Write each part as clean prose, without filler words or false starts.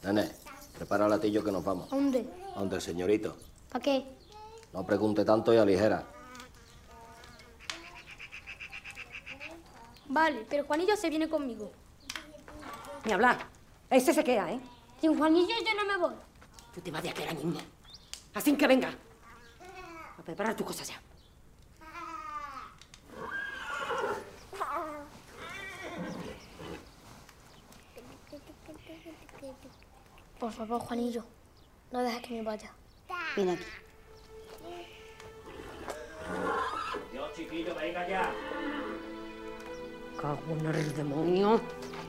Nene, prepara el latillo que nos vamos. ¿A dónde? ¿A dónde, señorito? ¿Para qué? No pregunte tanto y aligera. Vale, pero Juanillo se viene conmigo. Ni hablar. Ese se queda, ¿eh? Sin Juanillo yo no me voy. Tú te vas de aquí ahora mismo. Así que venga. A preparar tus cosas ya. Por favor, Juanillo, no dejes que me vaya. Ven aquí. Dios, chiquillo, venga ya. Cago en el demonio.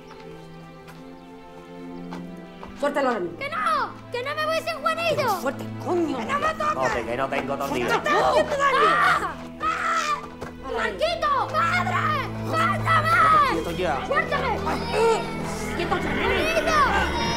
Suéltalo ahora mismo. ¡Que no! ¡Que no me voy sin Juanillo! ¡Suerte, coño! ¡Que no me toques! Que no tengo tornillo. ¡Ah! ¡Ah! ¡Marquito! ¡Padre! ¡Suéltame! Quieto ya. ¡Suéltame! ¡Quieto ya, nene! ¡Juanillo!